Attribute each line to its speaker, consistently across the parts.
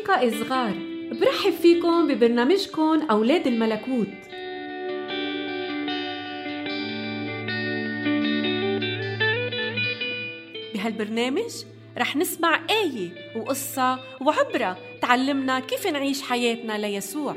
Speaker 1: أصدقائي الصغار، برحب فيكم ببرنامجكم أولاد الملكوت. بهالبرنامج رح نسمع آية وقصة وعبرة تعلمنا كيف نعيش حياتنا ليسوع.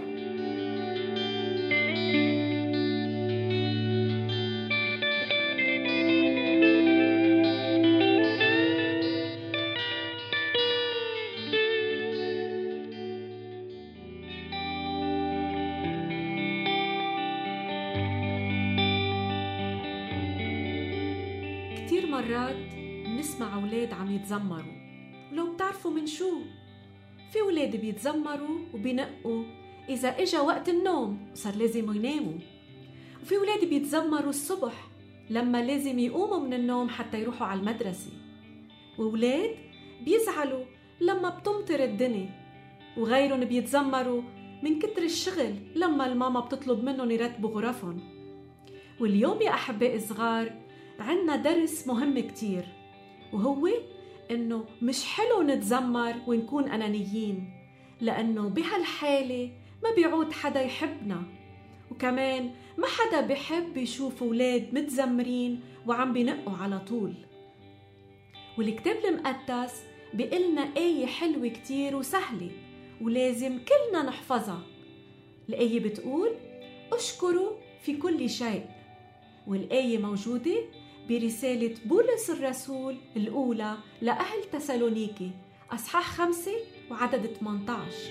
Speaker 1: كتير مرات بنسمع أولاد عم يتذمروا، ولو بتعرفوا من شو؟ في أولاد بيتذمروا وبينقوا إذا إجا وقت النوم وصار لازم يناموا، وفي أولاد بيتذمروا الصبح لما لازم يقوموا من النوم حتى يروحوا على المدرسة، وأولاد بيزعلوا لما بتمطر الدنيا، وغيرهم بيتذمروا من كتر الشغل لما الماما بتطلب منهم يرتبوا غرفهم. واليوم يا أحبائي الصغار عنا درس مهم كتير، وهو إنه مش حلو نتذمر ونكون أنانيين، لأنه بهالحالة ما بيعود حدا يحبنا، وكمان ما حدا بيحب يشوف أولاد متذمرين وعم بينقوا على طول. والكتاب المقدس بيقلنا آية حلوة كتير وسهلة ولازم كلنا نحفظها. الآية بتقول أشكروا في كل شيء، والآية موجودة برسالة بولس الرسول الأولى لأهل تسالونيكي أصحاح 5 وعدد 18.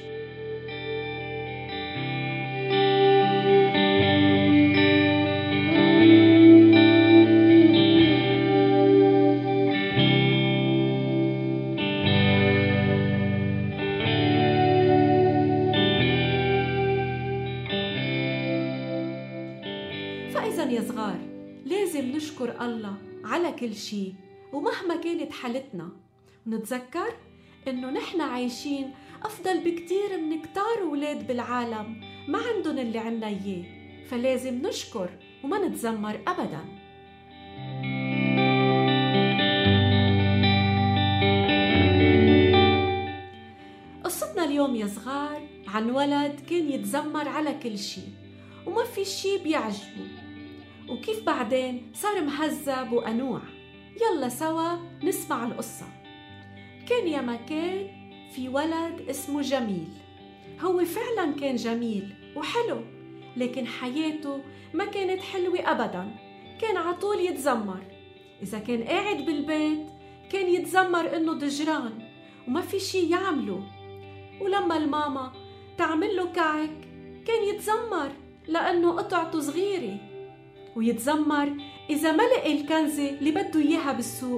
Speaker 1: فإذا يا صغار لازم نشكر الله على كل شيء ومهما كانت حالتنا، ونتذكر إنه نحن عايشين أفضل بكتير من كتار أولاد بالعالم ما عندهم اللي عنا إياه، فلازم نشكر وما نتذمر أبداً. قصتنا اليوم يا صغار عن ولد كان يتذمر على كل شيء وما في شيء بيعجبه، وكيف بعدين صار مهذب وقنوع. يلا سوا نسمع القصة. كان يا مكان في ولد اسمه جميل، هو فعلا كان جميل وحلو، لكن حياته ما كانت حلوة أبدا. كان عطول يتذمر، إذا كان قاعد بالبيت كان يتذمر إنه ضجران وما في شي يعمله، ولما الماما تعمل له كعك كان يتذمر لأنه قطعته صغيرة، ويتذمر إذا ما لقي الكنزة اللي بده إياها بالسوق،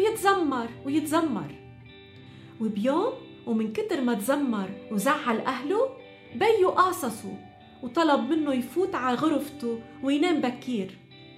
Speaker 1: ويتذمر. وبيوم ومن كتر ما تذمر وزعل أهله بيو قاصصوا وطلب منه يفوت على غرفته وينام بكير.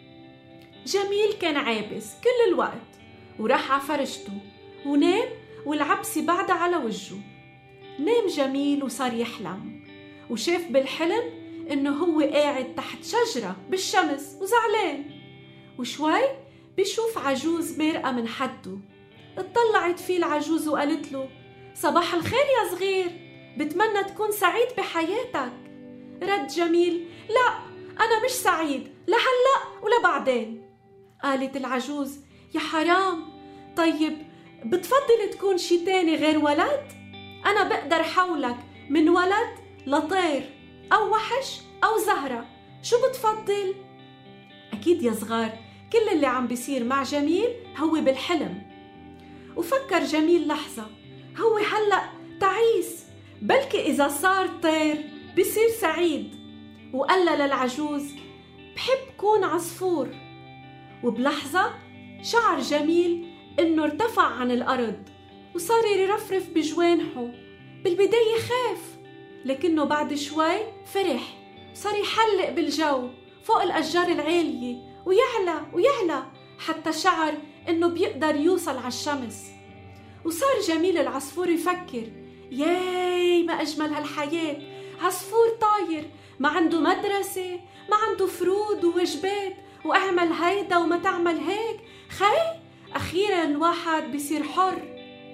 Speaker 1: جميل كان عابس كل الوقت وراح على فرشته ونام، والعبسة بعدها على وجهه. نام جميل وصار يحلم، وشاف بالحلم إنه هو قاعد تحت شجرة بالشمس وزعلان، وشوي بيشوف عجوز مارقة من حده. اطلعت فيه العجوز وقالت له صباح الخير يا صغير، بتمنى تكون سعيد بحياتك. رد جميل لا، أنا مش سعيد، لا هلأ ولا بعدين. قالت العجوز يا حرام، طيب بتفضل تكون شي تاني غير ولد؟ أنا بقدر حولك من ولد لطير أو وحش أو زهرة، شو بتفضل؟ أكيد يا صغار كل اللي عم بيصير مع جميل هو بالحلم. وفكر جميل لحظة، هو هلأ تعيس، بلكي إذا صار طير بيصير سعيد. وقال للعجوز بحب كون عصفور. وبلحظة شعر جميل إنه ارتفع عن الأرض وصار يرفرف بجوانحه. بالبداية خاف، لكنه بعد شوي فرح، صار يحلق بالجو فوق الأشجار العالية ويعلى حتى شعر إنه بيقدر يوصل على الشمس. وصار جميل العصفور يفكر ياي ما أجمل هالحياة، عصفور طاير ما عنده مدرسة، ما عنده فروض وواجبات، وأعمل هيدا وما تعمل هيك، أخيرا الواحد بيصير حر.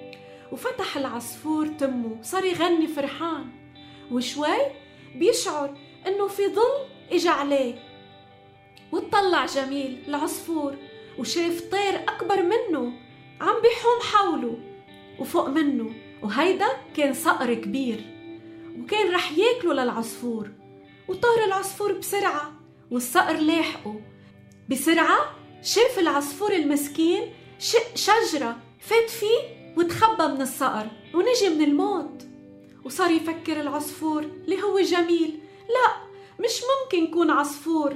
Speaker 1: وفتح العصفور تمه، صار يغني فرحان، وشوي بيشعر إنه في ظل إجا عليه، واتطلع جميل العصفور وشاف طير أكبر منه عم بيحوم حوله وفوق منه، وهيدا كان صقر كبير وكان رح ياكله للعصفور. وطار العصفور بسرعة والصقر لاحقه بسرعة. شاف العصفور المسكين شق شجرة، فات فيه وتخبى من الصقر ونجي من الموت. وصار يفكر العصفور اللي هو جميل، لا مش ممكن يكون عصفور.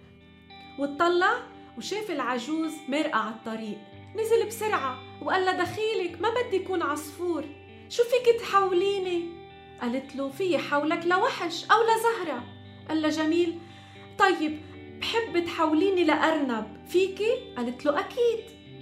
Speaker 1: واتطلع وشاف العجوز مرقة على الطريق، نزل بسرعة وقال لها دخيلك، ما بدي يكون عصفور، شو فيك تحوليني؟ قالت له في حولك لوحش أو لزهرة. قال لها جميل طيب بحب تحوليني لأرنب، فيكي؟ قالت له أكيد.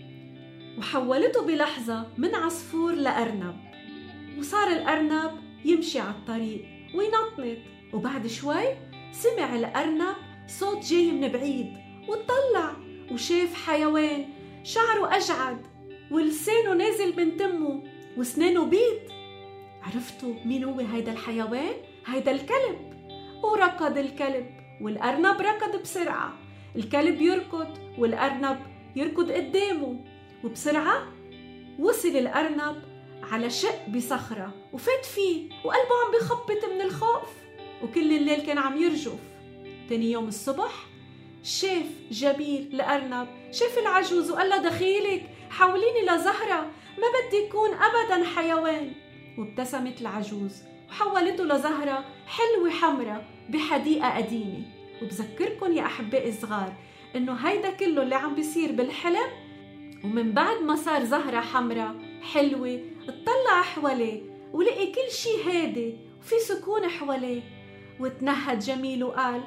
Speaker 1: وحولته بلحظة من عصفور لأرنب، وصار الأرنب يمشي على الطريق وينطنط. وبعد شوي سمع الأرنب صوت جاي من بعيد، واتطلع وشاف حيوان شعره أجعد ولسانه نازل من تمه وسنانه بيض. عرفتوا مين هو هيدا الحيوان؟ هيدا الكلب. وركض الكلب والأرنب ركض بسرعة، الكلب يركض والأرنب يركض قدامه. وبسرعة وصل الأرنب على شق بصخرة وفات فيه وقلبه عم بيخبط من الخوف، وكل الليل كان عم يرجف. تاني يوم الصبح شاف جميل الأرنب، شاف العجوز وقال لها دخيلك حوليني لزهرة، ما بدي يكون أبدا حيوان. وابتسمت العجوز وحولته لزهرة حلوة حمرة بحديقة قديمة. وبذكركن يا أحبائي الصغار إنه هيدا كله اللي عم بيصير بالحلم، ومن بعد ما صار زهرة حمرة حلوة اتطلع حواليه ولقي كل شي هادي وفي سكون حواليه. وتنهد جميل وقال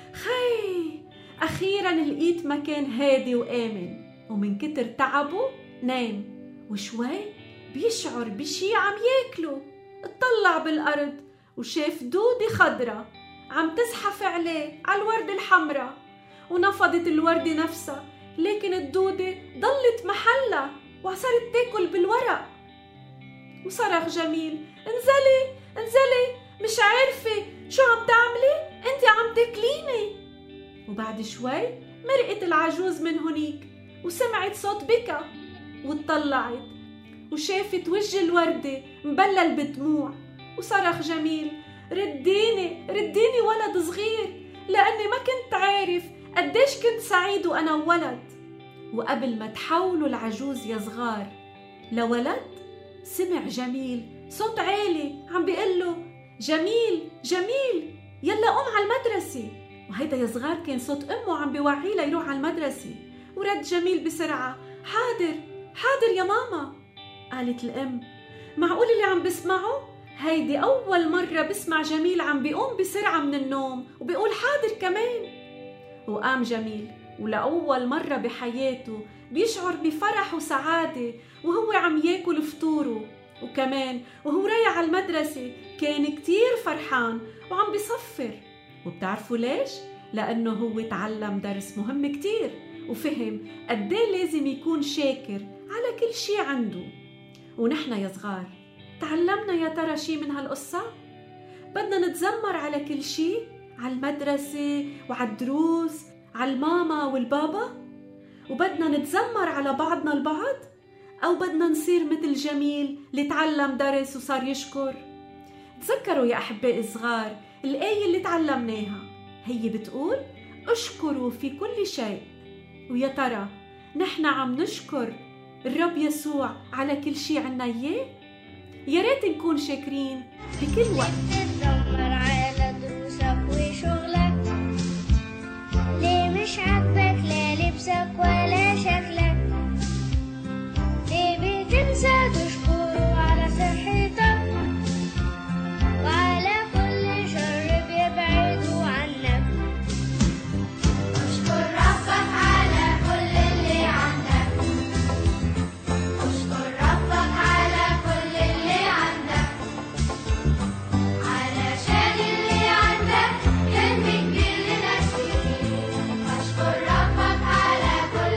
Speaker 1: خي أخيرا لقيت مكان هادي وآمن. ومن كتر تعبه نام، وشوي بيشعر بشي عم ياكله. اتطلع بالأرض وشاف دودة خضرة عم تزحف عليه على الوردة الحمراء، ونفضت الوردة نفسها، لكن الدودة ضلت محلها وصارت تاكل بالورق. وصرخ جميل انزلي انزلي، مش عارفة شو عم تعملي، انت عم تاكليني. وبعد شوي مرقت العجوز من هنيك وسمعت صوت بكى، واتطلعت وشافت وجه الوردة مبلل بدموع. وصرخ جميل رديني رديني ولد صغير، لأني ما كنت عارف قديش كنت سعيد وأنا ولد. وقبل ما تحولوا العجوز يا صغار لولد، سمع جميل صوت عالي عم بيقله جميل جميل يلا قوم على المدرسة. وهيدا يا صغار كان صوت أمه عم بيوعيه ليروح على المدرسة. ورد جميل بسرعة حاضر حاضر يا ماما. قالت الأم معقول اللي عم بسمعه؟ هيدي أول مرة بسمع جميل عم بيقوم بسرعة من النوم وبيقول حاضر كمان. وقام جميل ولأول مرة بحياته بيشعر بفرح وسعادة وهو عم ياكل فطوره، وكمان وهو رايح على المدرسة كان كتير فرحان وعم بيصفر. وبتعرفوا ليش؟ لأنه هو تعلم درس مهم كتير وفهم قديه لازم يكون شاكر على كل شي عنده. ونحن يا صغار تعلمنا يا ترى شي من هالقصة؟ بدنا نتذمر على كل شي، على المدرسة وعلى الدروس، على الماما والبابا، وبدنا نتذمر على بعضنا البعض، أو بدنا نصير مثل جميل اللي تعلم درس وصار يشكر؟ تذكروا يا أحبائي الصغار الآية اللي تعلمناها، هي بتقول اشكروا في كل شيء. ويا ترى نحن عم نشكر الرب يسوع على كل شي عنا إياه؟ يا ريت نكون شاكرين بكل وقت.
Speaker 2: تتذمر على دروسك وشغلك، ليه مش عاجبك لا لبسك ولا شكلك، ليه بتنسى تشكره على صحتك وعلى كل شر بيبعدوا عنك. اشكر ربك على كل اللي عندك، اشكر ربك على كل اللي عندك، علشان اللي عندك كان بيكبر لناس كتير. اشكر ربك على كل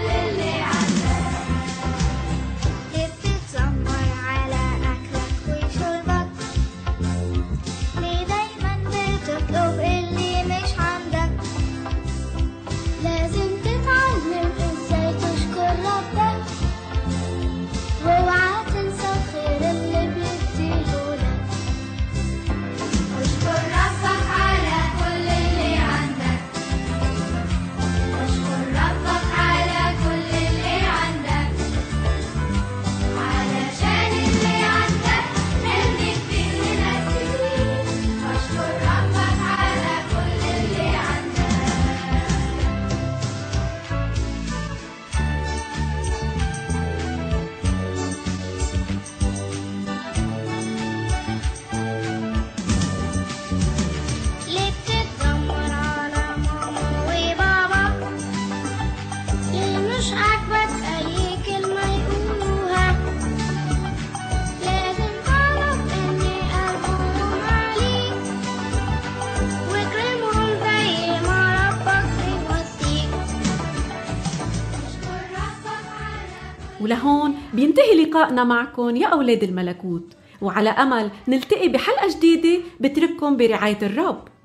Speaker 1: ولهون بينتهي لقائنا معكم يا أولاد الملكوت، وعلى أمل نلتقي بحلقة جديدة بترككم برعاية الرب.